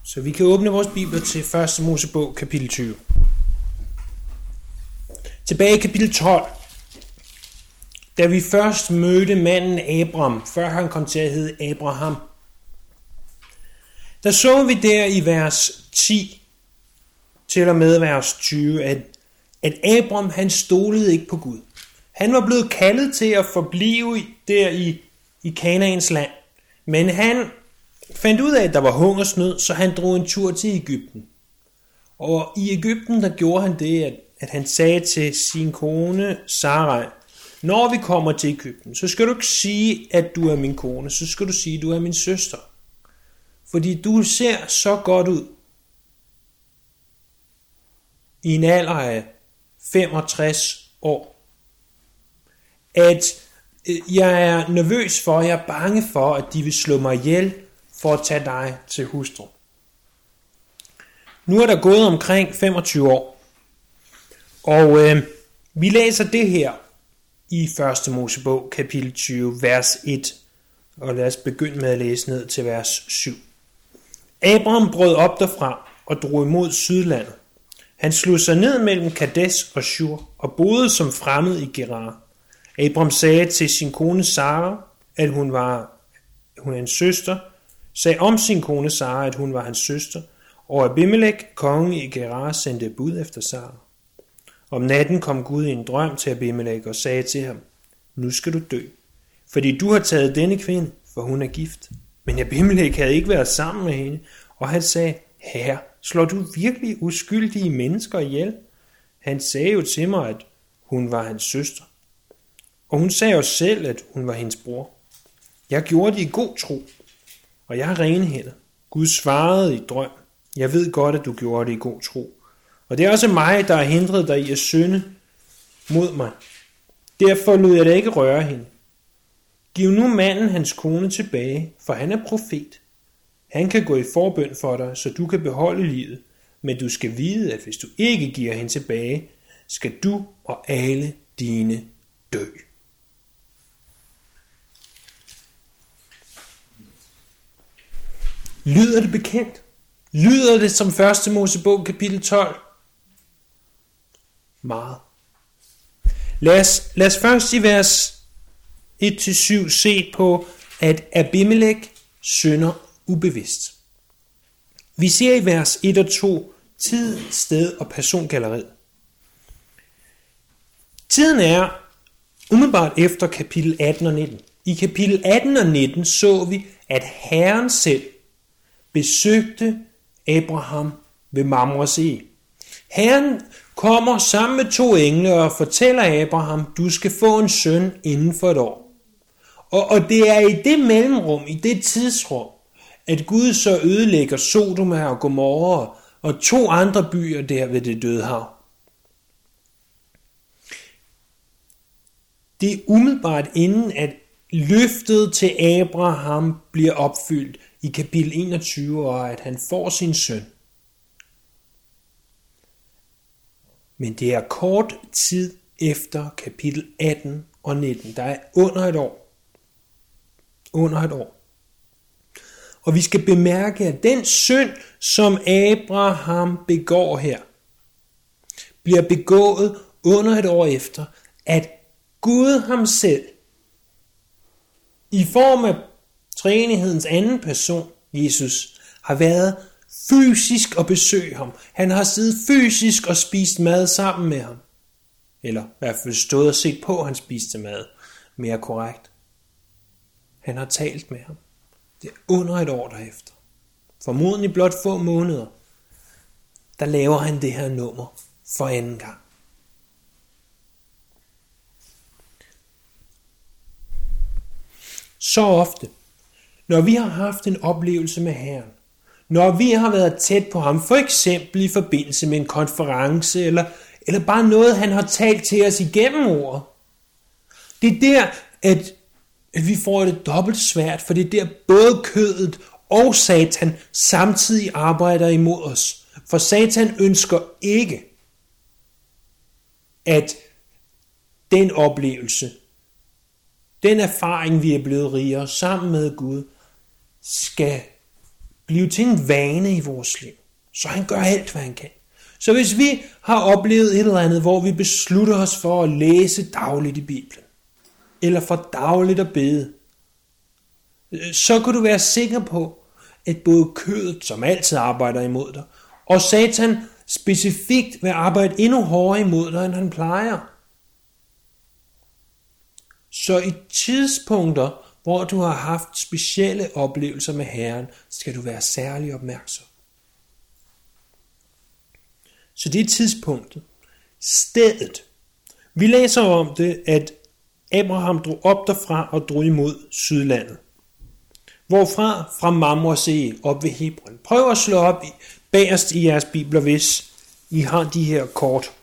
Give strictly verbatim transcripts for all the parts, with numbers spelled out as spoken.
Så vi kan åbne vores bibler til første Mosebog, kapitel tyve. Tilbage i kapitel tolv, da vi først mødte manden Abram, før han kom til at hedde Abraham, der så vi der i vers ti til og med vers tyve, at, at Abram han stolede ikke på Gud. Han var blevet kaldet til at forblive der i, i Kanaans land, men han fandt ud af, at der var hungersnød, så han drog en tur til Egypten. Og i Egypten, der gjorde han det, at, at han sagde til sin kone Sarai, når vi kommer til Egypten, så skal du ikke sige, at du er min kone, så skal du sige, at du er min søster. Fordi du ser så godt ud i en alder af femogtres år, at jeg er nervøs for, jeg er bange for, at de vil slå mig ihjel for at tage dig til hustru. Nu er der gået omkring femogtyve år, og øh, vi læser det her i første Mosebog, kapitel tyve, vers et, og lad os begynde med at læse ned til vers syv. Abraham brød op derfra og drog imod sydlandet. Han slog sig ned mellem Kadesh og Shur og boede som fremmed i Gerar. Abraham sagde til sin kone Sara, at hun var hun er en søster, sagde om sin kone Sara, at hun var hans søster, og Abimelek, kongen i Gerar, sendte bud efter Sara. Om natten kom Gud i en drøm til Abimelek og sagde til ham, nu skal du dø, fordi du har taget denne kvinde, for hun er gift. Men Abimelek havde ikke været sammen med hende, og han sagde, herre, slår du virkelig uskyldige mennesker ihjel? Han sagde jo til mig, at hun var hans søster. Og hun sagde jo selv, at hun var hendes bror. Jeg gjorde det i god tro, og jeg har rene hænder. Gud svarede i drøm, jeg ved godt, at du gjorde det i god tro. Og det er også mig, der har hindret dig i at synde mod mig. Derfor lod jeg dig ikke røre hende. Giv nu manden hans kone tilbage, for han er profet. Han kan gå i forbøn for dig, så du kan beholde livet. Men du skal vide, at hvis du ikke giver hende tilbage, skal du og alle dine dø. Lyder det bekendt? Lyder det som første Mosebog, kapitel tolv? Meget. Lad os, lad os først i vers et til syv se på, at Abimelek synder ubevidst. Vi ser i vers et og to tid, sted og persongalleriet. Tiden er umiddelbart efter kapitel atten og nitten. I kapitel atten og nitten så vi, at Herren selv besøgte Abraham ved Mamres eg. Herren kommer sammen med to engle og fortæller Abraham, du skal få en søn inden for et år. Og, og det er i det mellemrum, i det tidsrum, at Gud så ødelægger Sodoma og Gomorra og to andre byer der ved det døde hav. Det er umiddelbart inden, at løftet til Abraham bliver opfyldt i kapitel enogtyve, og at han får sin søn. Men det er kort tid efter kapitel atten og nitten. Der er under et år. Under et år. Og vi skal bemærke, at den synd, som Abraham begår her, bliver begået under et år efter, at Gud ham selv, i form af treenighedens anden person, Jesus, har været fysisk at besøge ham. Han har siddet fysisk og spist mad sammen med ham. Eller i hvert fald stået og set på, at han spiste mad. Mere korrekt. Han har talt med ham. Det er under et år derefter. Formodentlig blot få måneder. Der laver han det her nummer for anden gang. Så ofte, når vi har haft en oplevelse med Herren, når vi har været tæt på ham, for eksempel i forbindelse med en konference, eller, eller bare noget, han har talt til os igennem ordet, det er der, at, at vi får det dobbelt svært, for det er der både kødet og Satan samtidig arbejder imod os. For Satan ønsker ikke, at den oplevelse, den erfaring, vi er blevet rigere sammen med Gud, skal blive til en vane i vores liv. Så han gør alt, hvad han kan. Så hvis vi har oplevet et eller andet, hvor vi beslutter os for at læse dagligt i Bibelen, eller for dagligt at bede, så kan du være sikker på, at både kødet, som altid arbejder imod dig, og Satan specifikt vil arbejde endnu hårdere imod dig, end han plejer. Så i tidspunkter, hvor du har haft specielle oplevelser med Herren, skal du være særlig opmærksom. Så det er tidspunktet. Stedet. Vi læser om det, at Abraham drog op derfra og drog imod Sydlandet. Hvorfra? Fra Mamre op ved Hebron. Prøv at slå op bagerst i jeres bibler, hvis I har de her kort.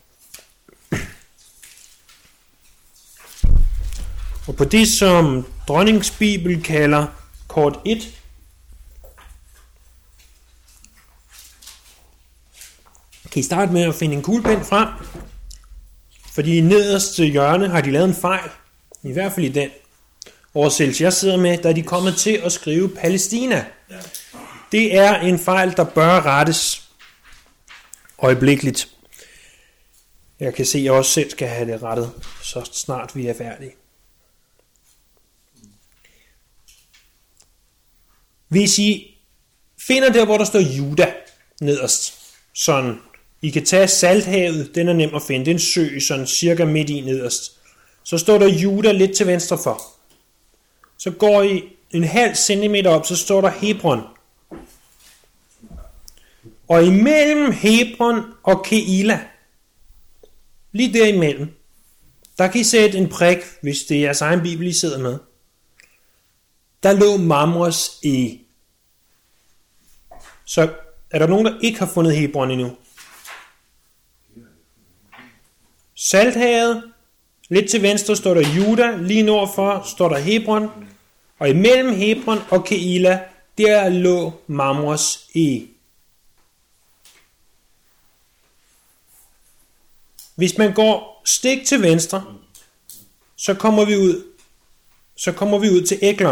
Og på det, som Dronningens Bibel kalder kort et, kan I starte med at finde en kuglepen frem, fordi i nederste hjørne har de lavet en fejl, i hvert fald i den oversættelse, jeg sidder med, der er de kommet til at skrive Palæstina. Det er en fejl, der bør rettes øjeblikkeligt. Jeg kan se, at jeg også selv skal have det rettet, så snart vi er færdige. Hvis I finder der, hvor der står Juda nederst, sådan, I kan tage Salthavet, den er nem at finde, det er en sø, sådan cirka midt i nederst. Så står der Juda lidt til venstre for. Så går I en halv centimeter op, så står der Hebron. Og imellem Hebron og Keila, lige derimellem, der kan I sætte en prik, hvis det er jeres egen bibel, I sidder med. Der lå Mamres e. Så er der nogen, der ikke har fundet Hebron endnu? Salthavet, lidt til venstre står der Juda, lige nordfor står der Hebron, og imellem Hebron og Keila, der lå Mamres e. Hvis man går stik til venstre, så kommer vi ud, så kommer vi ud til Eglon.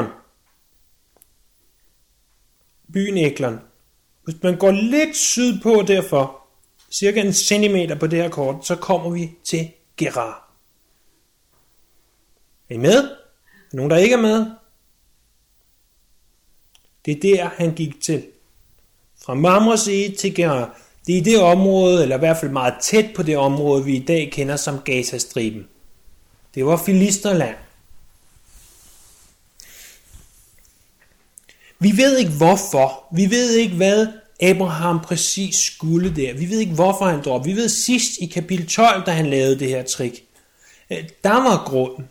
Byen Eglon. Hvis man går lidt sydpå derfor, cirka en centimeter på det her kort, så kommer vi til Gerar. Er I med? Er nogen, der ikke er med? Det er der, han gik til. Fra Mamres til Gerar. Det er i det område, eller i hvert fald meget tæt på det område, vi i dag kender som Gazastriben. Det var Filisterland. Vi ved ikke hvorfor. Vi ved ikke, hvad Abraham præcis skulle der. Vi ved ikke, hvorfor han drog op. Vi ved sidst i kapitel tolv, da han lavede det her trick. Der var grunden,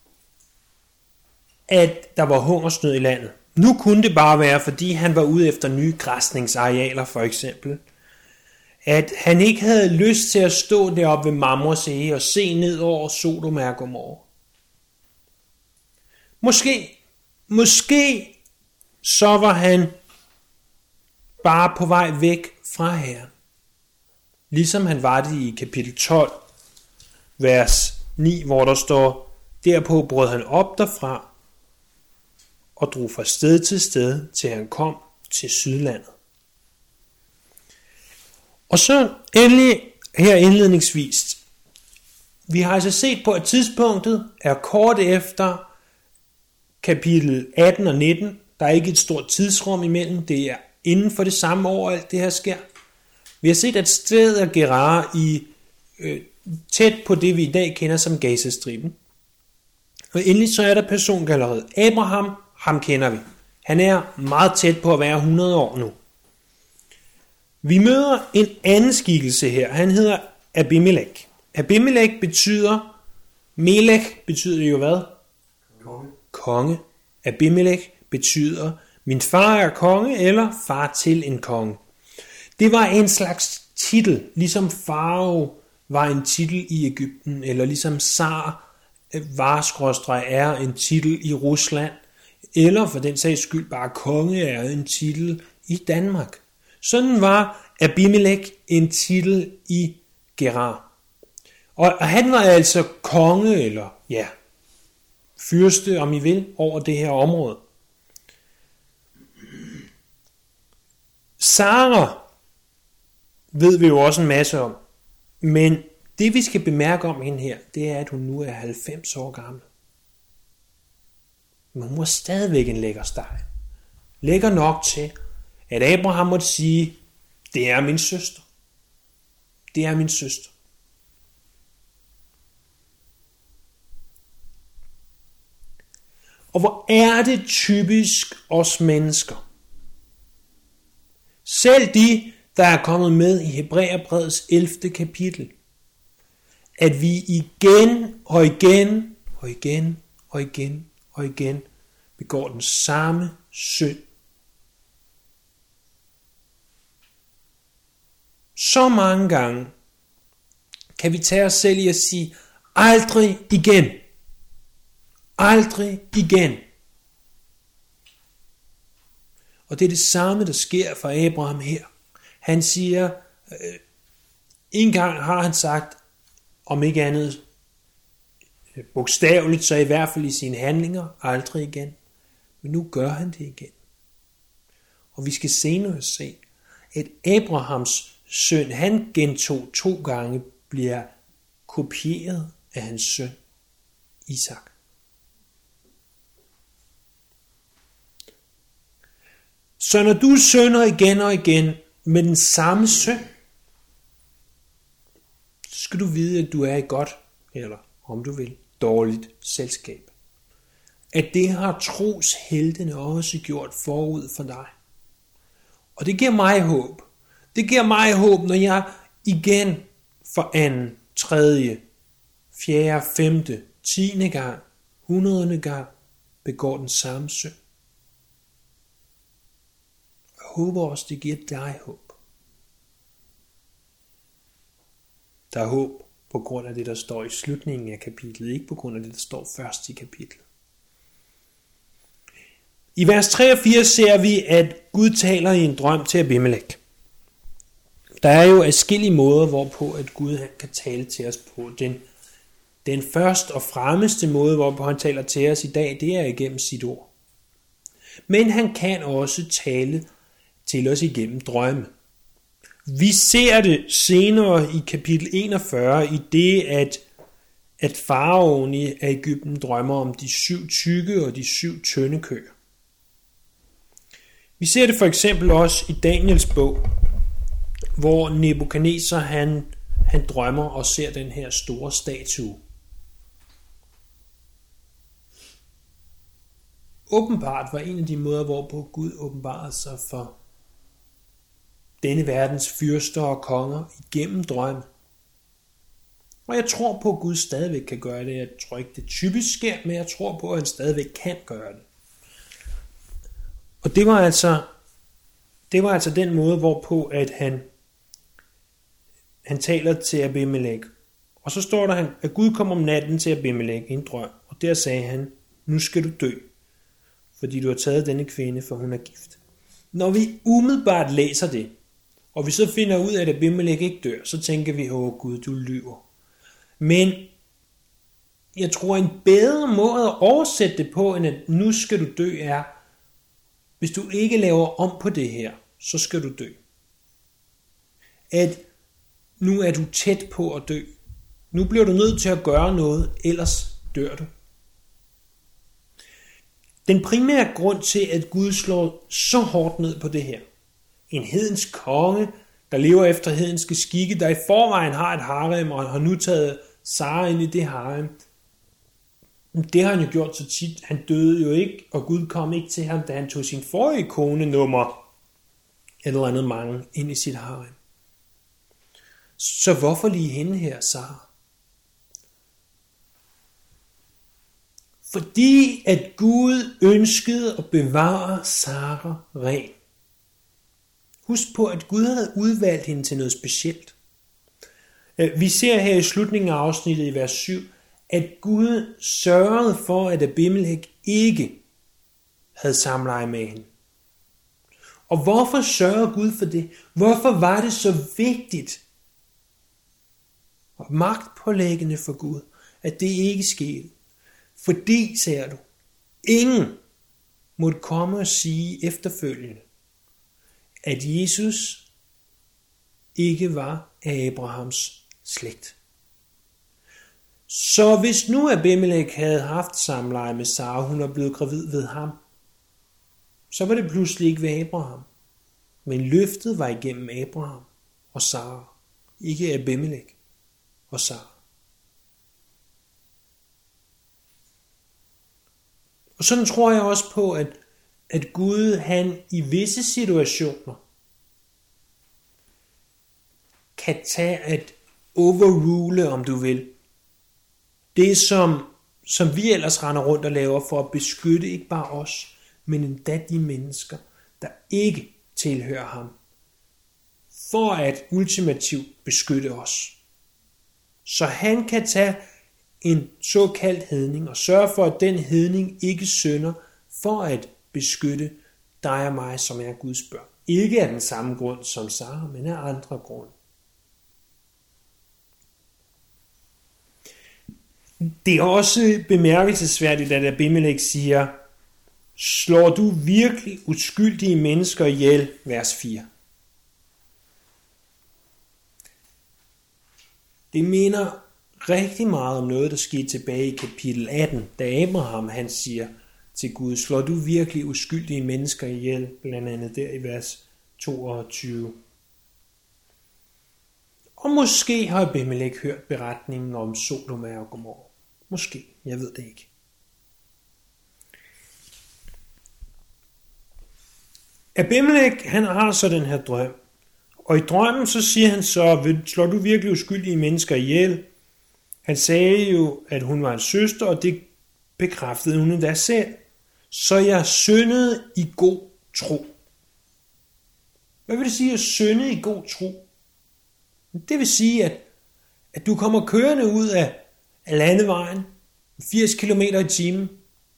at der var hungersnød i landet. Nu kunne det bare være, fordi han var ude efter nye græsningsarealer for eksempel. At han ikke havde lyst til at stå deroppe ved Mamres og se ned over Sodom og Gomorra. Måske, måske så var han bare på vej væk fra Herren. Ligesom han var det i kapitel tolv, vers ni, hvor der står, derpå brød han op derfra og drog fra sted til sted, til han kom til Sydlandet. Og så endelig her indledningsvis, vi har altså set på, at tidspunktet er kort efter kapitel atten og nitten. Der er ikke et stort tidsrum imellem, det er inden for det samme år, alt det her sker. Vi har set, at stedet er Gerar i øh, tæt på det, vi i dag kender som Gazastriben. Og endelig så er der persongalleriet. Abraham, ham kender vi. Han er meget tæt på at være hundrede år nu. Vi møder en anden skikkelse her. Han hedder Abimelech. Abimelech betyder, Melech betyder jo hvad? Konge. Konge. Abimelech betyder, min far er konge, eller far til en konge. Det var en slags titel, ligesom farao var en titel i Egypten, eller ligesom zar var er en titel i Rusland, eller for den sags skyld bare konge er en titel i Danmark. Sådan var Abimelech en titel i Gerar. Og han var altså konge, eller ja, fyrste, om I vil, over det her område. Sara ved vi jo også en masse om, men det vi skal bemærke om hende her, det er, at hun nu er halvfems år gammel. Men hun var stadigvæk en lækker steg. Lækker nok til, at Abraham måtte sige, det er min søster. Det er min søster. Og hvor er det typisk os mennesker. Selv de, der er kommet med i Hebræerbrevets ellevte kapitel, at vi igen og igen og igen og igen og igen begår den samme synd. Så mange gange kan vi tage os selv i at sige, aldrig igen. Aldrig igen. Og det er det samme, der sker for Abraham her. Han siger, øh, en gang har han sagt, om ikke andet bogstaveligt, så i hvert fald i sine handlinger, aldrig igen. Men nu gør han det igen. Og vi skal senere se, at Abrahams søn, han gentog to gange, bliver kopieret af hans søn, Isak. Så når du synder igen og igen med den samme synd, så skal du vide, at du er i godt, eller om du vil, dårligt selskab. At det har trosheltene også gjort forud for dig. Og det giver mig håb. Det giver mig håb, når jeg igen for anden, tredje, fjerde, femte, tiende gang, hundredende gang begår den samme synd. Jeg håber også, det giver dig håb. Der er håb på grund af det, der står i slutningen af kapitlet, ikke på grund af det, der står først i kapitlet. I vers tre og fire ser vi, at Gud taler i en drøm til Abimelek. Der er jo adskillige måder, hvorpå at Gud kan tale til os på. Den, den første og fremmeste måde, hvorpå han taler til os i dag, det er igennem sit ord. Men han kan også tale til os igennem drømme. Vi ser det senere i kapitel enogfyrre, i det, at, at faraoen af Egypten drømmer om de syv tykke og de syv tynde køer. Vi ser det for eksempel også i Daniels bog, hvor Nebukadnesar han, han drømmer og ser den her store statue. Åbenbart var en af de måder, hvorpå Gud åbenbarede sig for denne verdens fyrster og konger igennem drømme. Og jeg tror på, at Gud stadigvæk kan gøre det. Jeg tror ikke, det typisk sker, men jeg tror på, at han stadigvæk kan gøre det. Og det var altså, det var altså den måde, hvorpå at han, han taler til Abimelek. Og så står der, at Gud kom om natten til Abimelek i en drøm. Og der sagde han, nu skal du dø, fordi du har taget denne kvinde, for hun er gift. Når vi umiddelbart læser det, og vi så finder ud af, at Abimelek ikke dør, så tænker vi, åh Gud, du lyver. Men jeg tror, en bedre måde at oversætte det på, end at nu skal du dø, er, hvis du ikke laver om på det her, så skal du dø. At nu er du tæt på at dø. Nu bliver du nødt til at gøre noget, ellers dør du. Den primære grund til, at Gud slår så hårdt ned på det her, en hedensk konge, der lever efter hedenske skikke, der i forvejen har et harem, og har nu taget Sara ind i det harem. Det har han jo gjort så tit. Han døde jo ikke, og Gud kom ikke til ham, da han tog sin forrige kone nummer eller andet mange ind i sit harem. Så hvorfor lige hende her, Sara? Fordi at Gud ønskede at bevare Sara ren. Husk på, at Gud havde udvalgt hende til noget specielt. Vi ser her i slutningen af afsnittet i vers syv, at Gud sørgede for, at Abimelek ikke havde samleje med hende. Og hvorfor sørgede Gud for det? Hvorfor var det så vigtigt og magtpålæggende for Gud, at det ikke skete? Fordi, ser du, ingen måtte komme og sige efterfølgende, at Jesus ikke var af Abrahams slægt. Så hvis nu Abimelek havde haft samleje med Sara, hun er blevet gravid ved ham, så var det pludselig ikke ved Abraham. Men løftet var igennem Abraham og Sara, ikke Abimelek og Sara. Og sådan tror jeg også på, at, at Gud han i visse situationer kan tage at overrule, om du vil, det som, som vi ellers render rundt og laver for at beskytte ikke bare os, men endda de mennesker, der ikke tilhører ham, for at ultimativt beskytte os. Så han kan tage en såkaldt hedning og sørge for, at den hedning ikke synder, for at beskytte dig og mig, som er Guds børn. Ikke af den samme grund som Sara, men af andre grunde. Det er også bemærkelsesværdigt, at Abimelek siger, slår du virkelig uskyldige mennesker ihjel, vers fire. Det minder rigtig meget om noget, der skete tilbage i kapitel atten, da Abraham han siger til Gud, slår du virkelig uskyldige mennesker ihjel, blandt andet der i vers toogtyve. Og måske har Abimelek hørt beretningen om Sodoma og Gomorra. Måske, jeg ved det ikke. Abimelek, han har så den her drøm. Og i drømmen så siger han så, slår du virkelig uskyldige mennesker ihjel? Han sagde jo, at hun var en søster, og det bekræftede hun endda selv. Så jeg syndede i god tro. Hvad vil det sige at synde i god tro? Det vil sige, at, at du kommer kørende ud af, af landevejen, firs kilometer i timen,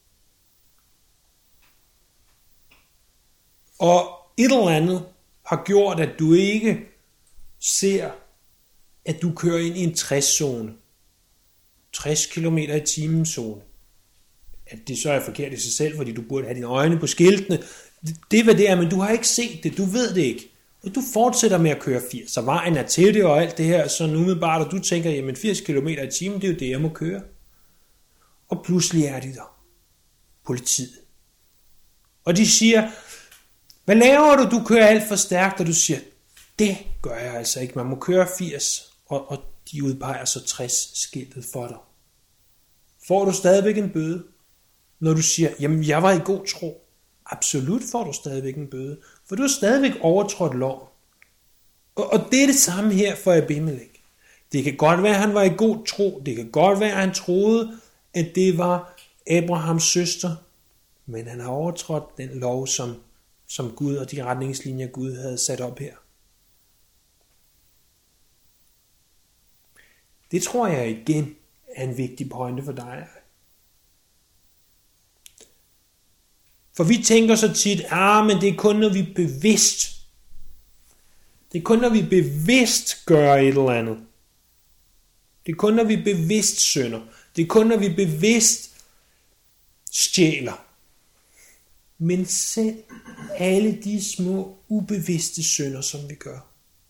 og et eller andet har gjort, at du ikke ser, at du kører ind i en tres-zone. tres kilometer i timen zone. At det så er forkert i sig selv, fordi du burde have dine øjne på skiltene. Det er hvad det er, men du har ikke set det, du ved det ikke. Og du fortsætter med at køre firs, så vejen er til det og alt det her, så umiddelbart, og du tænker, jamen firs kilometer i timen, det er jo det, jeg må køre. Og pludselig er de der. Politiet. Og de siger, hvad laver du? Du kører alt for stærkt, og du siger, det gør jeg altså ikke. Man må køre firs, og, og de udpeger så tres skiltet for dig. Får du stadigvæk en bøde, når du siger, jamen jeg var i god tro? Absolut får du stadigvæk en bøde, for du har stadigvæk overtrådt loven. Og, og det er det samme her for Abimelek. Det kan godt være, at han var i god tro. Det kan godt være, at han troede, at det var Abrahams søster. Men han har overtrådt den lov, som, som Gud og de retningslinjer, Gud havde sat op her. Det tror jeg igen er en vigtig pointe for dig. For vi tænker så tit, ah, men det er kun, når vi er bevidst. Det er kun, når vi bevidst gør et eller andet. Det er kun, når vi bevidst synder. Det er kun, når vi bevidst stjæler. Men selv alle de små, ubevidste synder, som vi gør,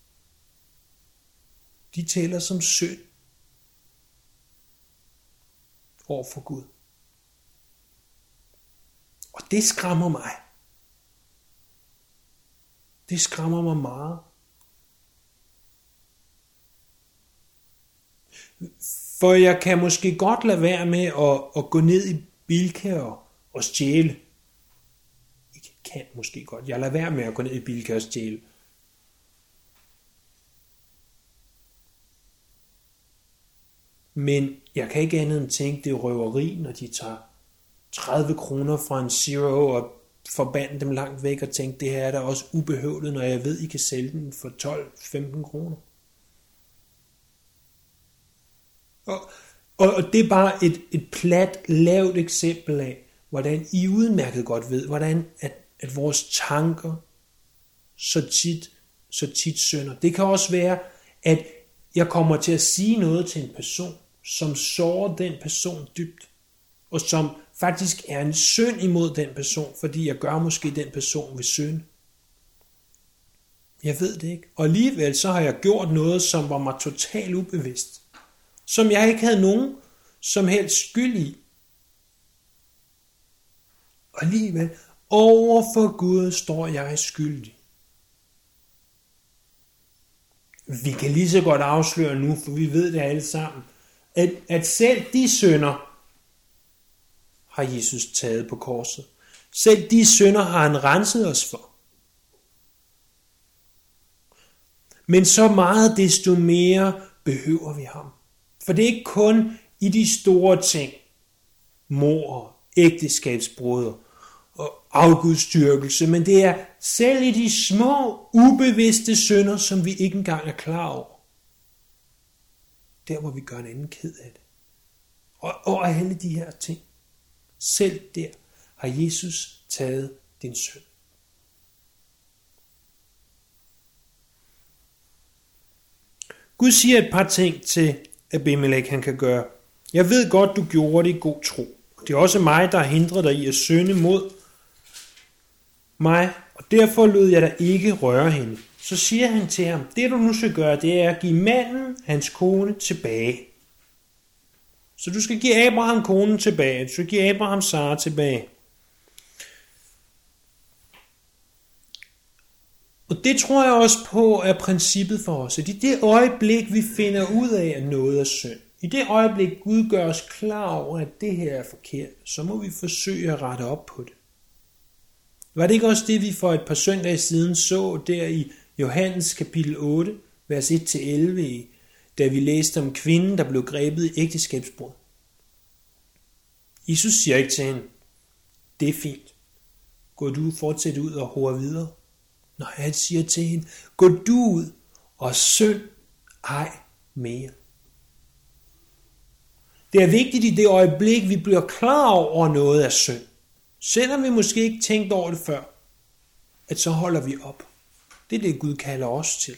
de tæller som synd over for Gud. Og det skræmmer mig. Det skræmmer mig meget. For jeg kan måske godt lade være med at, at gå ned i Bilka og, og stjæle. Jeg kan måske godt. Jeg lader være med at gå ned i Bilka og stjæle. Men jeg kan ikke andet end tænke, det er røveri, når de tager tredive kroner fra en Zero og forbande dem langt væk og tænke, det her er da også ubehøvlet, når jeg ved, I kan sælge den for tolv til femten kroner. Og, og, og det er bare et, et plat, lavt eksempel af, hvordan I udmærket godt ved, hvordan at, at vores tanker så tit, så tit synder. Det kan også være, at jeg kommer til at sige noget til en person, som sårer den person dybt, og som faktisk er en synd imod den person, fordi jeg gør måske den person ved synd. Jeg ved det ikke. Og alligevel så har jeg gjort noget, som var mig totalt ubevidst. Som jeg ikke havde nogen som helst skyld i. Og alligevel, over for Gud står jeg skyldig. Vi kan lige så godt afsløre nu, for vi ved det alle sammen, at, at selv de synder har Jesus taget på korset. Selv de synder har han renset os for. Men så meget desto mere behøver vi ham. For det er ikke kun i de store ting, mord, ægteskabsbrud og afgudstyrkelse, men det er selv i de små, ubevidste synder, som vi ikke engang er klar over. Der, hvor vi gør en anden ked af det. Og, og alle de her ting. Selv der har Jesus taget din synd. Gud siger et par ting til Abimelek, han kan gøre. Jeg ved godt, du gjorde det i god tro. Det er også mig, der har hindret dig i at synde mod mig, og derfor lod jeg dig ikke røre hende. Så siger han til ham, det du nu skal gøre, det er at give manden, hans kone, tilbage. Så du skal give Abraham konen tilbage. Du skal give Abraham Sara tilbage. Og det tror jeg også på er princippet for os. At i det øjeblik, vi finder ud af, at noget er synd, i det øjeblik, Gud gør os klar over, at det her er forkert, så må vi forsøge at rette op på det. Var det ikke også det, vi for et par søndage siden så der i Johannes kapitel otte, vers et til elleve, da vi læste om kvinden, der blev grebet i ægteskabsbrud? Jesus siger ikke til hende, det er fint. Gå du fortsæt ud og hore videre. Nej, han siger til hende, gå du ud og synd ej mere. Det er vigtigt i det øjeblik, vi bliver klar over noget af synd. Selvom vi måske ikke tænkte over det før, at så holder vi op. Det er det, Gud kalder os til.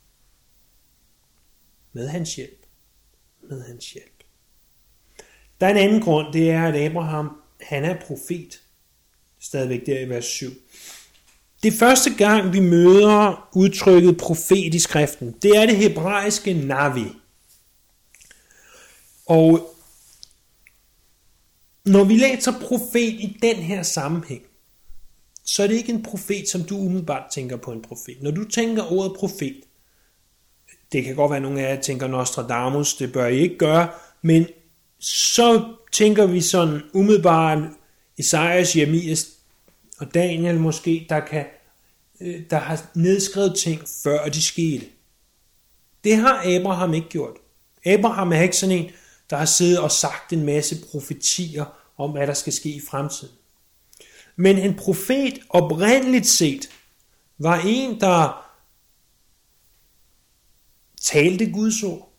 Med hans hjælp. Med hans hjælp. Der er en anden grund, det er, at Abraham, han er profet. Stadigvæk der i vers syv. Det første gang, vi møder udtrykket profet i skriften, det er det hebraiske navi. Og når vi læser profet i den her sammenhæng, så er det ikke en profet, som du umiddelbart tænker på en profet. Når du tænker ordet profet, det kan godt være, at nogle af jer tænker Nostradamus, det bør I ikke gøre, men så tænker vi sådan umiddelbart Esajas, Jeremias og Daniel måske, der, kan, der har nedskrevet ting, før de skete. Det har Abraham ikke gjort. Abraham er ikke sådan en, der har siddet og sagt en masse profetier om, hvad der skal ske i fremtiden. Men en profet oprindeligt set var en, der talte Guds ord.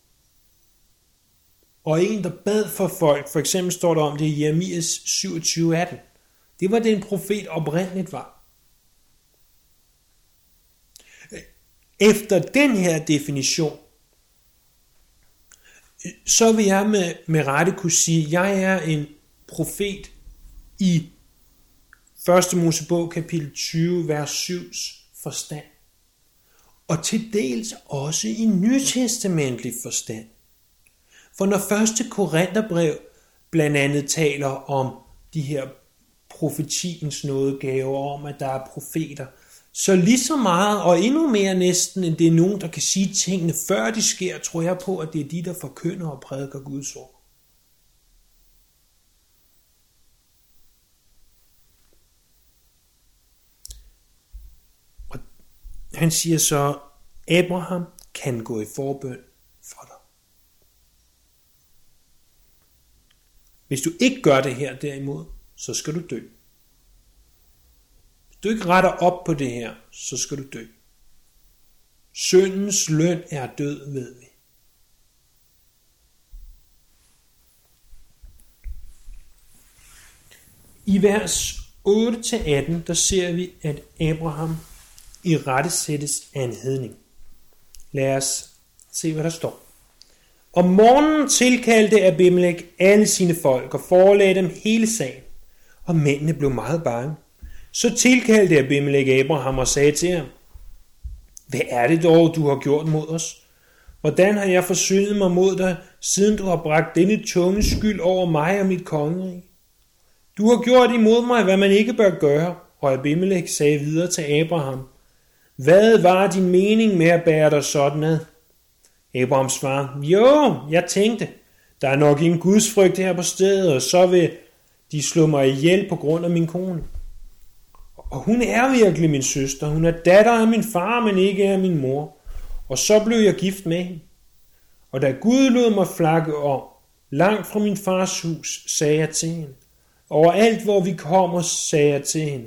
Og en, der bad for folk. For eksempel står der om det i Jeremias syvogtyve atten. Det var det, en profet oprindeligt var. Efter den her definition, så vil jeg med, med rette kunne sige, at jeg er en profet i første Mosebog kapitel tyve, vers syvs forstand. Og til dels også i nytestamentlig forstand. For når første Korintherbrev blandt andet taler om de her profetiens nådegaver, om at der er profeter, så lige så meget, og endnu mere næsten, end det er nogen, der kan sige tingene, før de sker, tror jeg på, at det er de, der forkynder og prædiker Guds ord. Og han siger så, Abraham kan gå i forbøn for dig. Hvis du ikke gør det her derimod, så skal du dø. Hvis du ikke retter op på det her, så skal du dø. Syndens løn er død, ved vi. I vers otte til atten, der ser vi, at Abraham i rette sættes af en hedning. Lad os se, hvad der står. Om morgenen tilkaldte Abimelek alle sine folk og forelagde dem hele sagen, og mændene blev meget bange. Så tilkaldte Abimelek Abraham og sagde til ham, Hvad er det dog, du har gjort mod os? Hvordan har jeg forsyndet mig mod dig, siden du har bragt denne tunge skyld over mig og mit kongerige? Du har gjort imod mig, hvad man ikke bør gøre. Og Abimelech sagde videre til Abraham: Hvad var din mening med at bære dig sådan ad? Abraham svarede: Jo, jeg tænkte, der er nok ingen gudsfrygt her på stedet, og så vil de slå mig ihjel på grund af min kone. Og hun er virkelig min søster. Hun er datter af min far, men ikke af min mor. Og så blev jeg gift med hende. Og da Gud lod mig flakke om, langt fra min fars hus, sagde jeg til hende. Overalt, hvor vi kommer, sagde jeg til hende.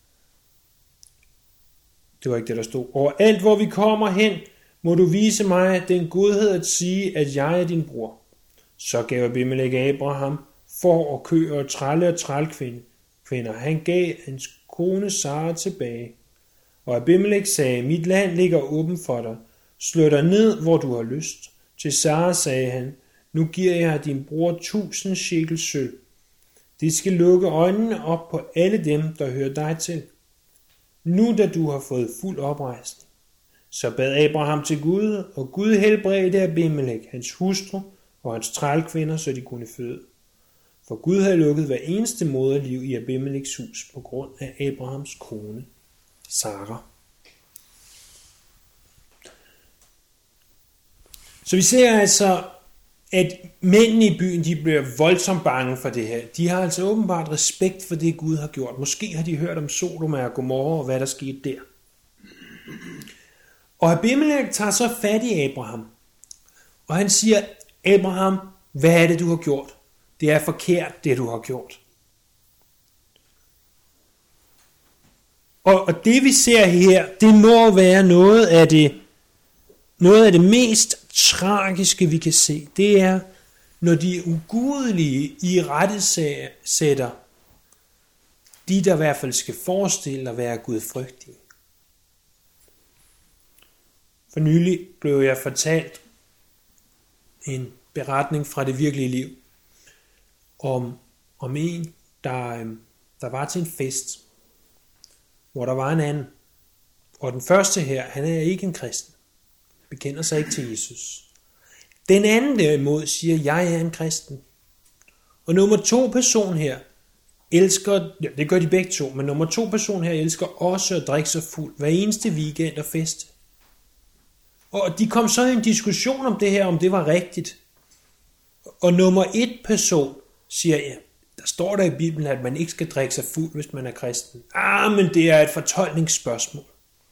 Det var ikke det, der stod. Overalt, hvor vi kommer hen, må du vise mig den godhed at sige, at jeg er din bror. Så gav Abimelech Abraham for og køer og trælle og trælkvinde. Kvinder. Han gav hans kone Sara tilbage. Og Abimelech sagde: Mit land ligger åben for dig. Slå dig ned, hvor du har lyst. Til Sara sagde han: Nu giver jeg din bror tusind shekel sølv. Det skal lukke øjnene op på alle dem, der hører dig til. Nu da du har fået fuld oprejsning. Så bad Abraham til Gud, og Gud helbredte Abimelech, hans hustru og hans trælkvinder, så de kunne føde. For Gud havde lukket hver eneste moderliv i Abimelechs hus på grund af Abrahams kone, Sara. Så vi ser altså, at mændene i byen, de bliver voldsomt bange for det her. De har altså åbenbart respekt for det, Gud har gjort. Måske har de hørt om Sodoma og Gomorra og hvad der skete der. Og Abimelech tager så fat i Abraham. Og han siger: Abraham, hvad er det, du har gjort? Det er forkert, det du har gjort. Og, og det vi ser her, det må være noget af det, noget af det mest tragiske, vi kan se. Det er, når de ugudelige i rette sætter de, der i hvert fald skal forestille at være gudfrygtige. For nylig blev jeg fortalt en beretning fra det virkelige liv om, om en, der, der var til en fest, hvor der var en anden. Og den første her, han er ikke en kristen, bekender sig ikke til Jesus. Den anden derimod siger: jeg er en kristen. Og nummer to person her elsker, ja, det gør de begge to, men nummer to person her elsker også at drikke sig fuld hver eneste weekend og feste. Og de kom så i en diskussion om det her, om det var rigtigt. Og nummer et person siger: ja, der står der i Bibelen, at man ikke skal drikke sig fuld, hvis man er kristen. Ah, men det er et fortolkningsspørgsmål.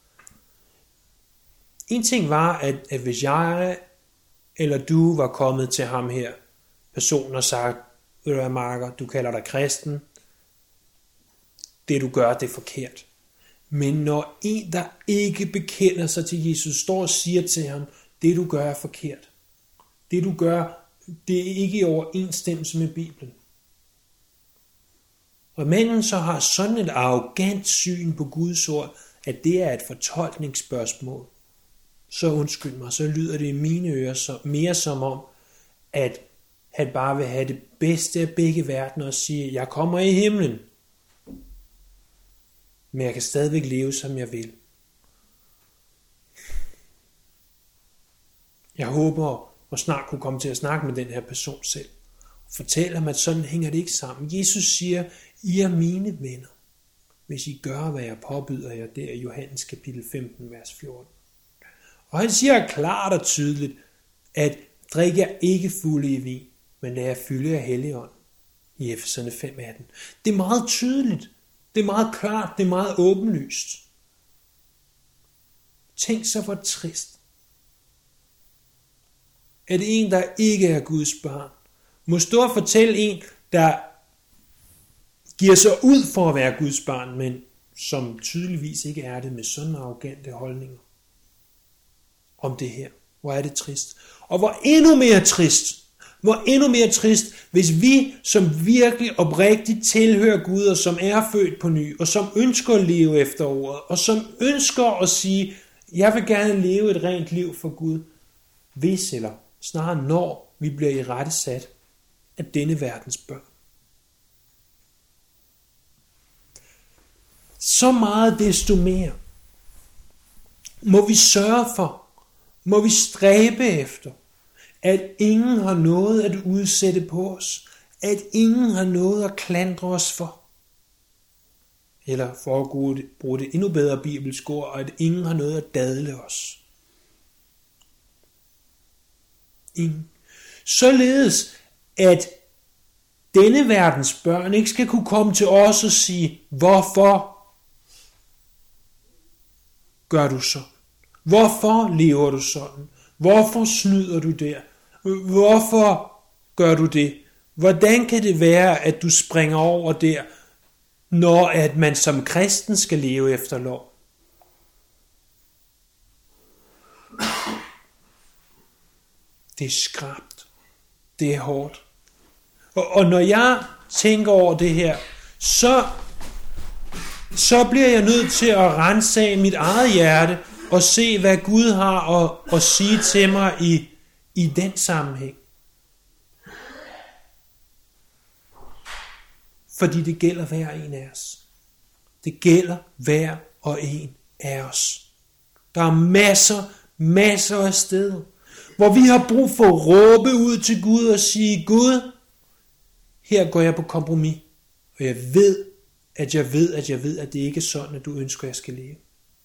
En ting var, at, at hvis jeg eller du var kommet til ham her, personen, og sagt: ved du hvad, Marker, du kalder dig kristen, det du gør, det er forkert. Men når en, der ikke bekender sig til Jesus, står og siger til ham: det du gør er forkert. Det du gør, det er ikke i overensstemmelse med Bibelen. Og manden så har sådan et arrogant syn på Guds ord, at det er et fortolkningsspørgsmål. Så undskyld mig, så lyder det i mine ører så, mere som om, at han bare vil have det bedste af begge verdener og sige: jeg kommer i himlen, men jeg kan stadigvæk leve, som jeg vil. Jeg håber at snart kunne komme til at snakke med den her person selv. Og fortælle ham, at sådan hænger det ikke sammen. Jesus siger: I er mine venner, hvis I gør, hvad jeg påbyder jer. Det er Johannes kapitel femten, vers fjorten. Og han siger klart og tydeligt, at drik jer ikke fulde i vin, men lad jer fylde af Helligånden i Efeserne fem atten. Det er meget tydeligt. Det er meget klart, det er meget åbenlyst. Tænk så hvor trist, at en, der ikke er Guds barn, må stå og fortælle en, der giver sig ud for at være Guds barn, men som tydeligvis ikke er det, med sådan arrogante holdninger om det her. Hvor er det trist. Og hvor endnu mere trist, hvor endnu mere trist, hvis vi, som virkelig oprigtigt tilhører Gud, og som er født på ny, og som ønsker at leve efter ordet, og som ønsker at sige: jeg vil gerne leve et rent liv for Gud, hvis eller snarere når vi bliver i rette sat af denne verdens børn. Så meget desto mere må vi sørge for, må vi stræbe efter, at ingen har noget at udsætte på os, at ingen har noget at klandre os for. Eller for at bruge det endnu bedre bibelsk ord, at ingen har noget at dadle os. Ingen. Således, at denne verdens børn ikke skal kunne komme til os og sige, hvorfor gør du sådan? Hvorfor lever du sådan? Hvorfor snyder du der? Hvorfor gør du det? Hvordan kan det være, at du springer over der, når at man som kristen skal leve efter lov? Det er skrapt. Det er hårdt. Og, og når jeg tænker over det her, så, så bliver jeg nødt til at ransage mit eget hjerte og se, hvad Gud har at, at sige til mig i, i den sammenhæng. Fordi det gælder hver en af os. Det gælder hver og en af os. Der er masser, masser af steder, hvor vi har brug for at råbe ud til Gud og sige, Gud, her går jeg på kompromis, og jeg ved, at jeg ved, at jeg ved, at det ikke er sådan, at du ønsker, at jeg skal leve.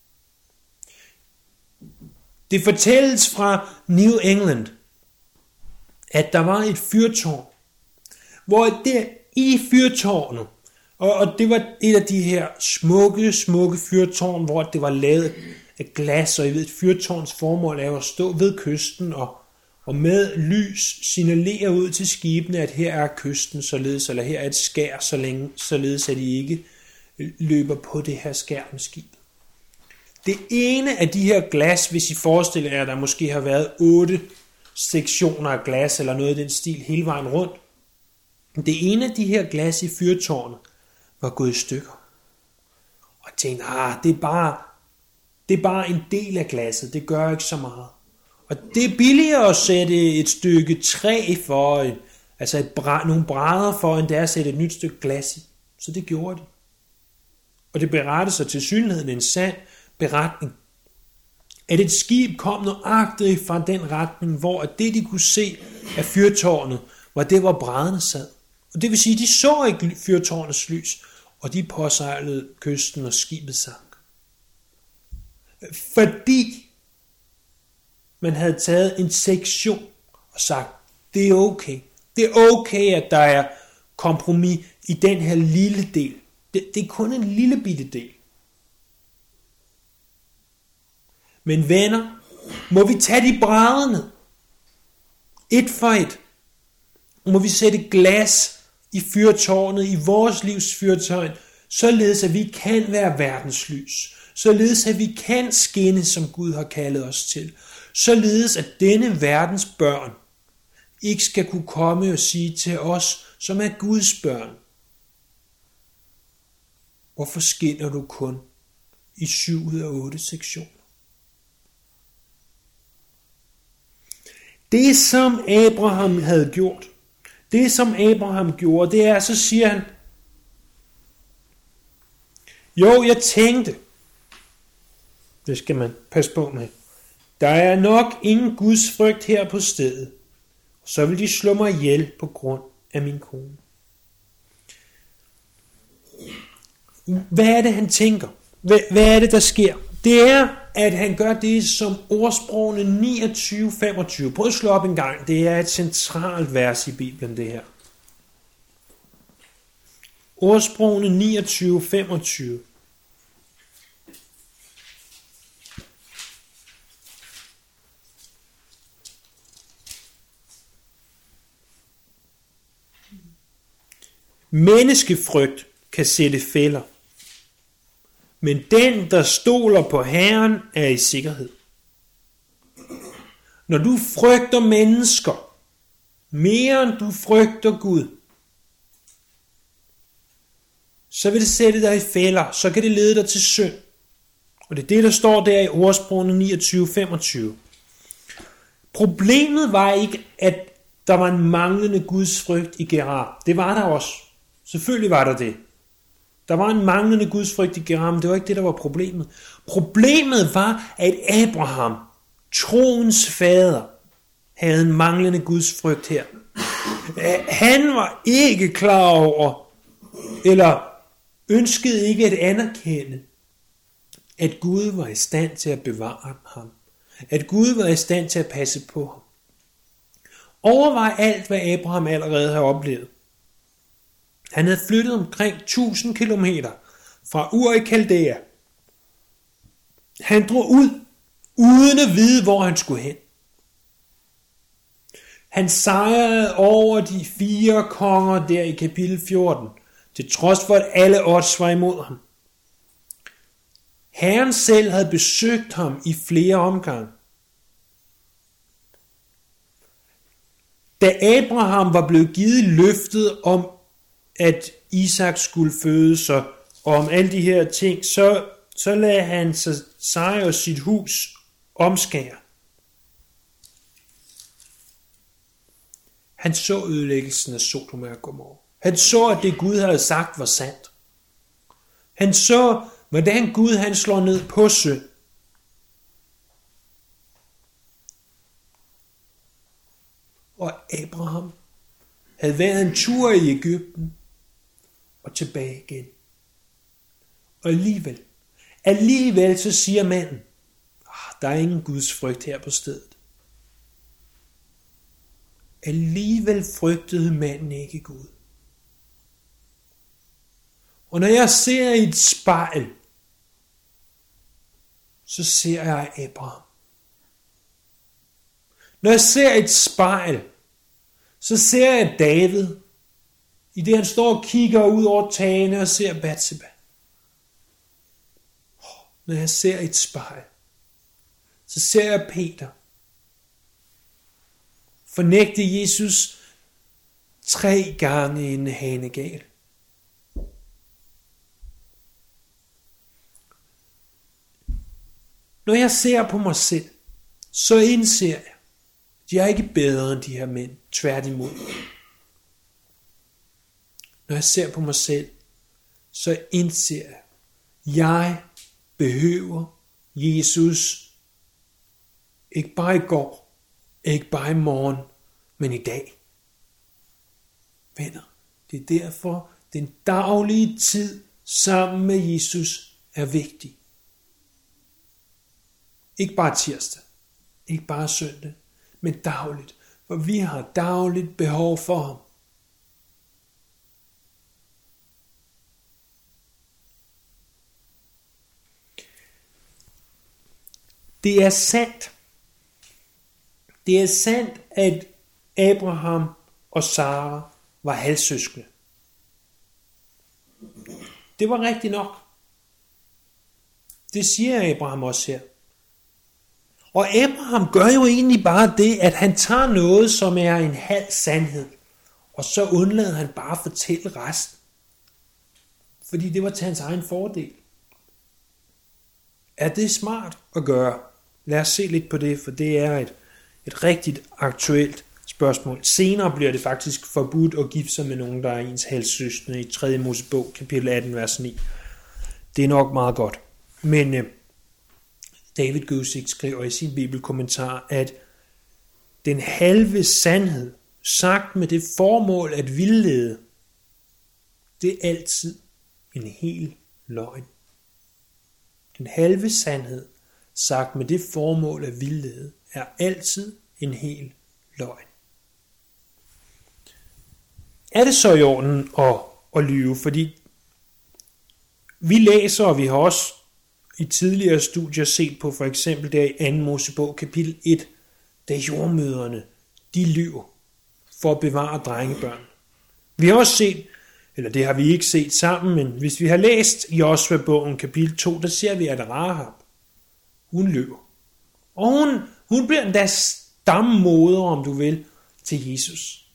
Det fortælles fra New England, at der var et fyrtårn, hvor der i fyrtårnet, og, og det var et af de her smukke, smukke fyrtårn, hvor det var lavet af glas, og I ved, et fyrtårns formål er at stå ved kysten og, og med lys signalere ud til skibene, at her er kysten således, eller her er et skær, så længe, således at I ikke løber på det her skær med skibet. Det ene af de her glas, hvis I forestiller jer, at der måske har været otte sektioner af glas, eller noget i den stil hele vejen rundt, det ene af de her glas i fyrtårnet var gået i stykker. Og jeg tænkte, ah, det er bare, det er bare en del af glasset, det gør ikke så meget. Og det er billigere at sætte et stykke træ for, altså et bræ, nogle brædder for, end det er at sætte et nyt stykke glas i. Så det gjorde de. Og det berettede sig til synligheden en sand beretning, at et skib kom nøjagtigt fra den retning, hvor det de kunne se af fyrtårnet, var det, hvor brædderne sad. Og det vil sige, at de så ikke fyrtårnets lys, og de påsejlede kysten, og skibet sank. Fordi man havde taget en sektion og sagt, det er okay. Det er okay, at der er kompromis i den her lille del. Det, det er kun en lille bitte del. Men venner, må vi tage de brædderne et for et. Må vi sætte glas i fyrtårnet, i vores livs fyrtårn, således at vi kan være verdens lys. Således at vi kan skinne, som Gud har kaldet os til. Således at denne verdens børn ikke skal kunne komme og sige til os, som er Guds børn, hvorfor skinner du kun i syv ud af otte sektioner? Det som Abraham havde gjort, det som Abraham gjorde, det er, så siger han, jo, jeg tænkte, det skal man passe på med, der er nok ingen Guds frygt her på stedet, og så vil de slå mig ihjel på grund af min kone. Hvad er det, han tænker? Hvad, hvad er det, der sker? Det er, at han gør det, som ordsprogene niogtyve femogtyve. Prøv at slå op en gang. Det er et centralt vers i Bibelen, det her. Ordsprogene niogtyve femogtyve. Menneskefrygt kan sætte fælder, men den, der stoler på Herren, er i sikkerhed. Når du frygter mennesker, mere end du frygter Gud, så vil det sætte dig i fælder, så kan det lede dig til synd. Og det er det, der står der i ordsprogene niogtyve femogtyve. Problemet var ikke, at der var en manglende Guds frygt i Gerar. Det var der også. Selvfølgelig var der det. Der var en manglende gudsfrygt i Gerar, men det var ikke det, der var problemet. Problemet var, at Abraham, troens fader, havde en manglende gudsfrygt her. Han var ikke klar over, eller ønskede ikke at anerkende, at Gud var i stand til at bevare ham. At Gud var i stand til at passe på ham. Overvej alt, hvad Abraham allerede har oplevet. Han havde flyttet omkring tusind kilometer fra Ur i Kaldæa. Han drog ud, uden at vide, hvor han skulle hen. Han sejrede over de fire konger der i kapitel fjorten, til trods for, at alle odds var imod ham. Herren selv havde besøgt ham i flere omgange. Da Abraham var blevet givet løftet om, at Isak skulle fødes, og om alle de her ting, så, så lagde han sig og sit hus omskære. Han så ødelæggelsen af Sodom og Gomorra. Han så, at det Gud havde sagt var sandt. Han så, hvordan Gud han slår ned på synd. Og Abraham havde været en tur i Egypten og tilbage igen. Og alligevel, alligevel så siger manden, der er ingen Guds frygt her på stedet. Alligevel frygtede manden ikke Gud. Og når jeg ser i et spejl, så ser jeg Abraham. Når jeg ser et spejl, så ser jeg David, i det han står og kigger ud over tagene og ser Batseba. Når jeg ser et spejl, så ser jeg Peter fornægte Jesus tre gange inden hanegal. Når jeg ser på mig selv, så indser jeg, at jeg er ikke bedre end de her mænd, tværtimod. Når jeg ser på mig selv, så indser jeg, at jeg behøver Jesus ikke bare i går, ikke bare i morgen, men i dag. Venner, det er derfor, den daglige tid sammen med Jesus er vigtig. Ikke bare tirsdag, ikke bare søndag, men dagligt, for vi har dagligt behov for ham. Det er sandt. Det er sandt, at Abraham og Sara var halvsøskende. Det var rigtigt nok. Det siger Abraham også her. Og Abraham gør jo egentlig bare det, at han tager noget, som er en halv sandhed, og så undlader han bare at fortælle resten. Fordi det var til hans egen fordel. Er det smart at gøre? Lad os se lidt på det, for det er et, et rigtigt aktuelt spørgsmål. Senere bliver det faktisk forbudt at gifte sig med nogen, der er ens halvsøskende i tredje Mosebog, kapitel atten, vers ni. Det er nok meget godt. Men øh, David Gøsik skriver i sin bibelkommentar, at den halve sandhed, sagt med det formål at vildlede, det er altid en hel løgn. Den halve sandhed, sagt med det formål at vildlede, er altid en hel løgn. Er det så i orden at, at lyve? Fordi vi læser, og vi har også i tidligere studier set på for eksempel der i anden Mosebog kapitel et, da jordmødrene, de lyver for at bevare drengebørn. Vi har også set, eller det har vi ikke set sammen, men hvis vi har læst i Josva-bogen kapitel to, der ser vi, at Rahab, hun løber. Og hun, hun bliver endda stammoder, om du vil, til Jesus.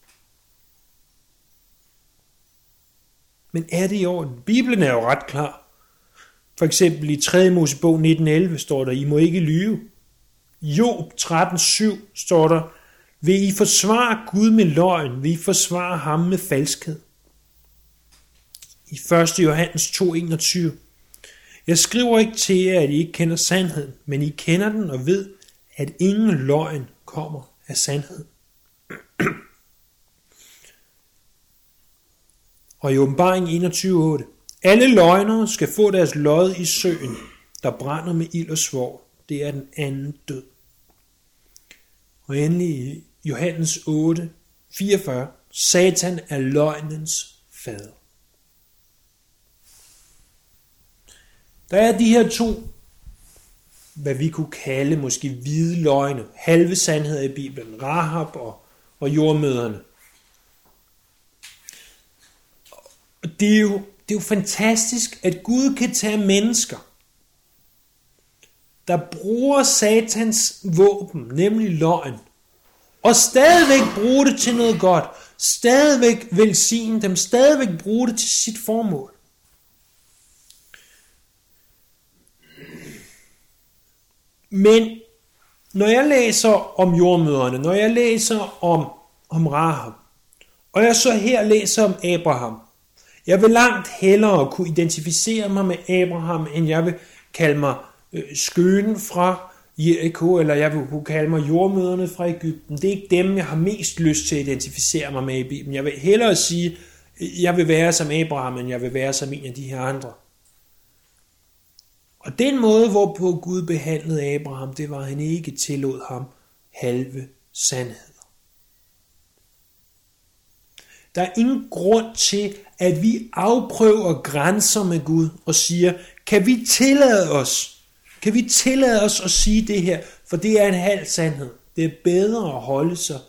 Men er det i orden? Bibelen er jo ret klar. For eksempel i tredje Mosebog nitten elleve står der, I må ikke lyve. Job tretten syv står der, vil I forsvare Gud med løgn, vil I forsvare ham med falskhed. i første Johannes to enogtyve. Jeg skriver ikke til jer, at I ikke kender sandheden, men I kender den og ved, at ingen løgn kommer af sandhed. Og i Åbenbaring enogtyve otte. Alle løgnere skal få deres lod i søen, der brænder med ild og svovl. Det er den anden død. Og endelig i Johannes otte fireogfyrre. Satan er løgnens fader. Der er de her to, hvad vi kunne kalde måske hvide løgne, halve sandheder i Bibelen, Rahab og, og jordmøderne. Og det er, jo, det er jo fantastisk, at Gud kan tage mennesker, der bruger Satans våben, nemlig løgn, og stadigvæk bruge det til noget godt, stadigvæk velsigne dem, stadigvæk bruge det til sit formål. Men når jeg læser om jordmødrene, når jeg læser om, om Rahab, og jeg så her læser om Abraham, jeg vil langt hellere kunne identificere mig med Abraham, end jeg vil kalde mig øh, skøen fra Jericho, eller jeg vil kunne kalde mig jordmødrene fra Egypten. Det er ikke dem, jeg har mest lyst til at identificere mig med i Bibelen. Jeg vil hellere sige, jeg vil være som Abraham, end jeg vil være som en af de her andre. Og den måde, hvorpå Gud behandlede Abraham, det var, at han ikke tillod ham halve sandheder. Der er ingen grund til, at vi afprøver grænser med Gud og siger, kan vi tillade os, kan vi tillade os at sige det her, for det er en halv sandhed. Det er bedre at holde sig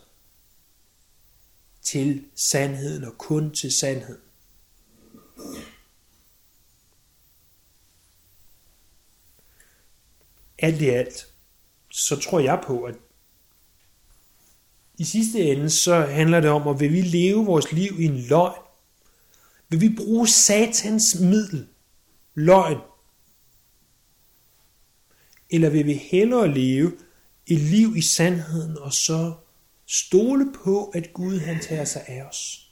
til sandheden og kun til sandheden. Alt i alt, så tror jeg på, at i sidste ende, så handler det om, at vil vi leve vores liv i en løgn? Vil vi bruge Satans middel, løgn? Eller vil vi hellere leve et liv i sandheden, og så stole på, at Gud han tager sig af os?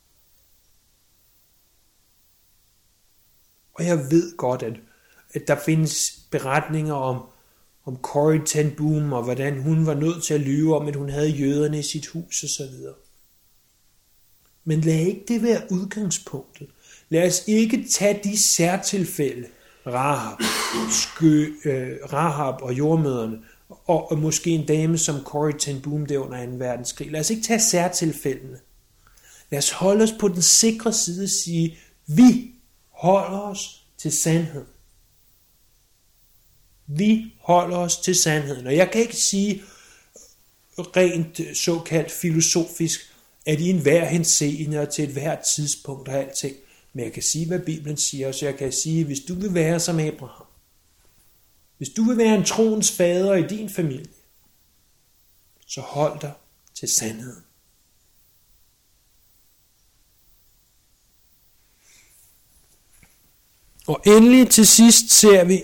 Og jeg ved godt, at, at der findes beretninger om, om Corrie ten Boom, og hvordan hun var nødt til at lyve om, at hun havde jøderne i sit hus og så videre. Men lad ikke det være udgangspunktet. Lad os ikke tage de særtilfælde, Rahab, skø, øh, Rahab og jordmøderne, og, og måske en dame som Corrie ten Boom der under anden verdenskrig. Lad os ikke tage særtilfældene. Lad os holde os på den sikre side og sige, vi holder os til sandhed. Vi holder os til sandheden. Og jeg kan ikke sige rent såkaldt filosofisk, at i enhver henseende og til et hvert tidspunkt og alting. Men jeg kan sige, hvad Bibelen siger, så jeg kan sige, hvis du vil være som Abraham, hvis du vil være en troens fader i din familie, så hold dig til sandheden. Og endelig til sidst ser vi,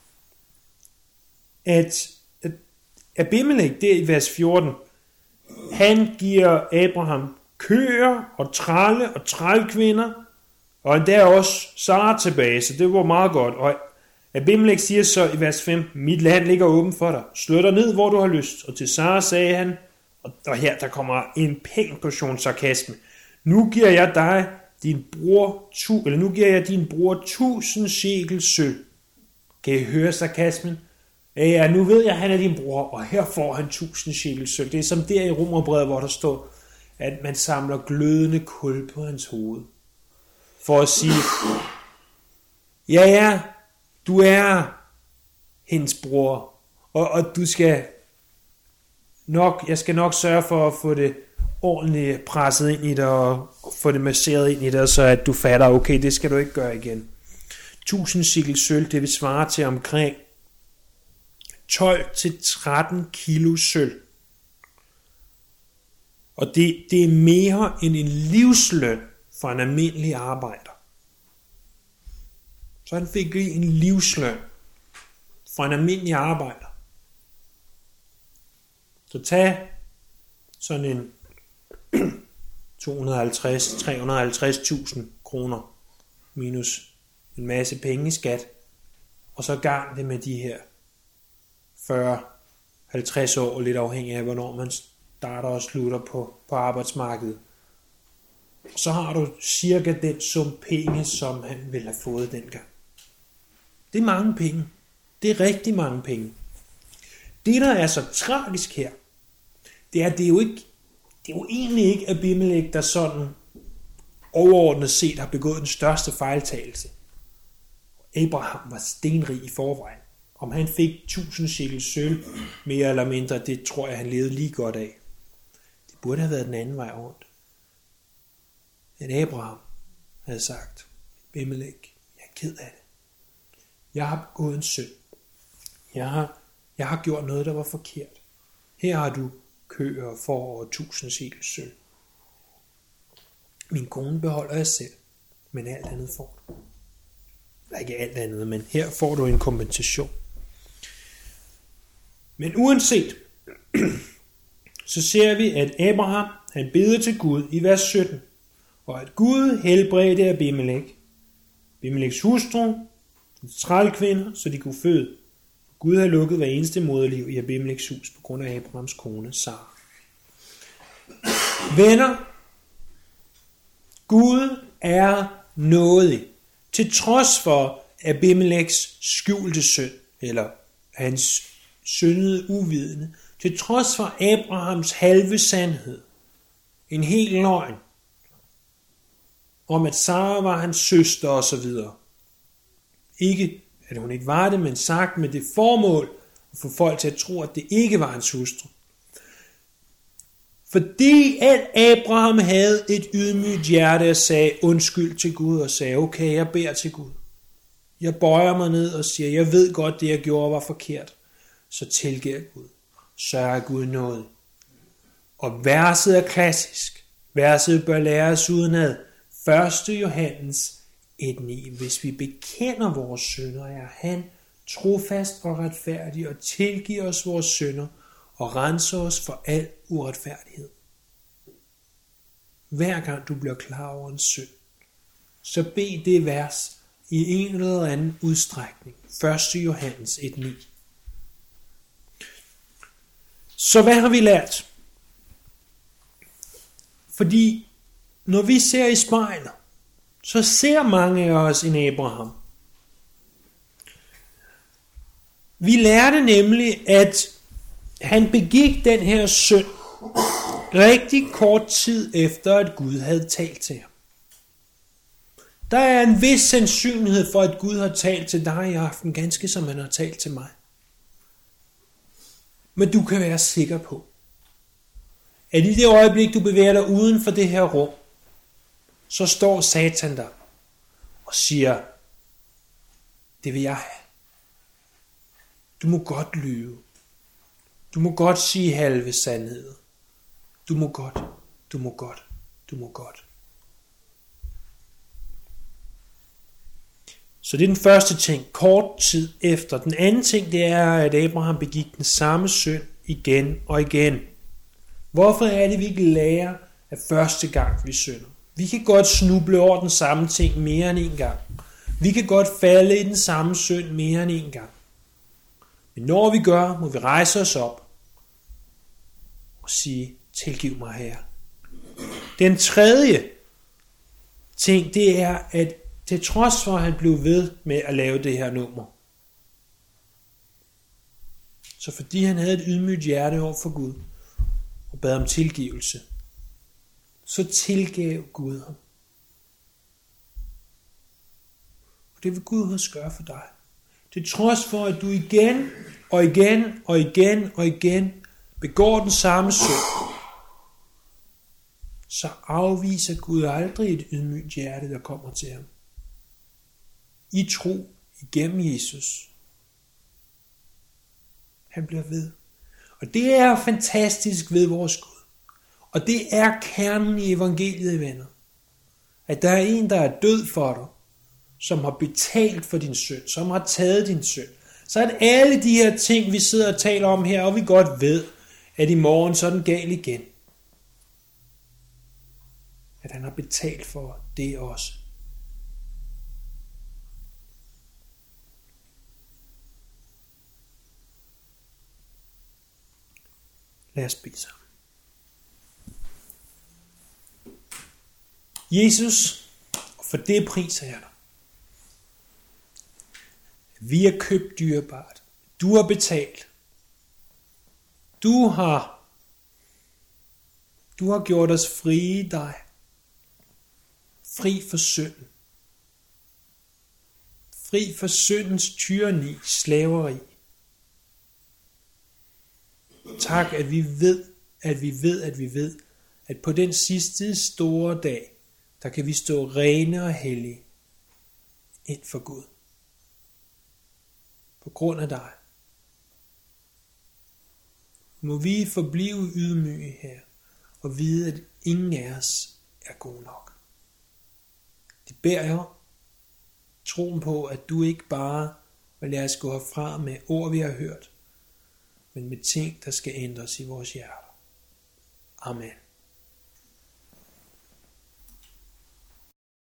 at Abimelech, det er i vers fjorten, han giver Abraham køer og tralle og trælkvinder, og endda også Sara tilbage, så det var meget godt. Og Abimelech siger så i vers fem, mit land ligger åben for dig, slå dig ned, hvor du har lyst. Og til Sara sagde han, og her der kommer en pæn portion sarkasme, nu giver jeg dig din bror, tu, eller nu giver jeg din bror tusind shekel sølv. Kan I høre sarkasmen? Ja, nu ved jeg, at han er din bror, og her får han tusind shekel sølv. Det er som der i Romerbrevet, hvor der står, at man samler glødende kul på hans hoved. For at sige, ja, ja, du er hendes bror, og, og du skal nok, jeg skal nok sørge for at få det ordentligt presset ind i dig, og få det masseret ind i dig, så at du fatter, okay, det skal du ikke gøre igen. tusind shekel sølv, det vil svare til omkring tolv til tretten kilo sølv. Og det, det er mere end en livsløn for en almindelig arbejder. Så han fik en livsløn for en almindelig arbejder. Så tag sådan en to hundrede og halvtreds til tre hundrede og halvtreds tusind kroner minus en masse penge i skat, og så gang det med de her fyrre til halvtreds år, lidt afhængig af, hvornår man starter og slutter på, på arbejdsmarkedet. Så har du cirka den sum penge, som han ville have fået dengang. Det er mange penge. Det er rigtig mange penge. Det, der er så tragisk her, det er, det er jo ikke, det er jo egentlig ikke Abimelech, der sådan overordnet set har begået den største fejltagelse. Abraham var stenrig i forvejen. Om han fik tusind shekel sølv, mere eller mindre, det tror jeg, han levede lige godt af. Det burde have været den anden vej rundt. Men Abraham havde sagt, Abimelech, jeg er ked af det. Jeg har begået en synd. Jeg har, jeg har gjort noget, der var forkert. Her har du køer for over tusind shekel sølv. Min kone beholder jeg selv, men alt andet får du. Ikke alt andet, men her får du en kompensation. Men uanset, så ser vi, at Abraham, han beder til Gud i vers sytten, og at Gud helbredte Abimelech, Abimelechs hustru, en trælkvinde, så de kunne føde. Gud havde lukket hver eneste moderliv i Abimelechs hus på grund af Abrahams kone, Sara. Venner, Gud er nådig. Til trods for Abimelechs skjulte synd, eller hans syndede uvidende, til trods for Abrahams halve sandhed, en hel løgn, om at Sara var hans søster og så videre. Ikke, at hun ikke var det, men sagt med det formål at få folk til at tro, at det ikke var hans hustru. Fordi at Abraham havde et ydmygt hjerte og sagde undskyld til Gud og sagde, okay, jeg beder til Gud. Jeg bøjer mig ned og siger, jeg ved godt, det jeg gjorde var forkert. Så tilgiver Gud. Så er Gud noget. Og verset er klassisk. Verset bør læres udenad. første Johannes et ni. Hvis vi bekender vores synder, er han trofast og retfærdig og tilgiver os vores synder og renser os for al uretfærdighed. Hver gang du bliver klar over en synd, så bed det vers i en eller anden udstrækning. første Johannes et ni. Så hvad har vi lært? Fordi når vi ser i spejlet, så ser mange af os en Abraham. Vi lærte nemlig, at han begik den her synd rigtig kort tid efter, at Gud havde talt til ham. Der er en vis sandsynlighed for, at Gud har talt til dig i aften, ganske som han har talt til mig. Men du kan være sikker på, at i det øjeblik, du bevæger dig uden for det her rum, så står Satan der og siger, det vil jeg have. Du må godt lyve. Du må godt sige halve sandheder. Du må godt, du må godt, du må godt. Så det er den første ting, kort tid efter. Den anden ting, det er, at Abraham begik den samme synd igen og igen. Hvorfor er det, vi ikke lærer af første gang, vi synder? Vi kan godt snuble over den samme ting mere end en gang. Vi kan godt falde i den samme synd mere end en gang. Men når vi gør, må vi rejse os op og sige, tilgiv mig, Herre. Den tredje ting, det er, at til trods for, at han blev ved med at lave det her nummer, så fordi han havde et ydmygt hjerte over for Gud, og bad om tilgivelse, så tilgav Gud ham. Og det vil Gud også gøre for dig. Til trods for, at du igen og igen og igen og igen begår den samme synd, så afviser Gud aldrig et ydmygt hjerte, der kommer til ham. I tro igennem Jesus. Han bliver ved. Og det er fantastisk ved vores Gud. Og det er kernen i evangeliet, venner. At der er en, der er død for dig, som har betalt for din synd, som har taget din synd. Så at alle de her ting, vi sidder og taler om her, og vi godt ved, at i morgen så er den gal igen. At han har betalt for det også. Lad os bede sammen. Jesus, for det priser jeg dig. Vi er købt dyrebart. Du har betalt. Du har, du har gjort os frie i dig. Fri for synden. Fri for syndens tyranni, slaveri. Tak, at vi ved, at vi ved, at vi ved, at på den sidste store dag, der kan vi stå rene og hellige ind for Gud. På grund af dig. Må vi forblive ydmyge her, og vide, at ingen af os er god nok. Det beder jeg om, troen på, at du ikke bare vil lade os gå herfra med ord, vi har hørt, men med ting, der skal ændres i vores hjerter. Amen.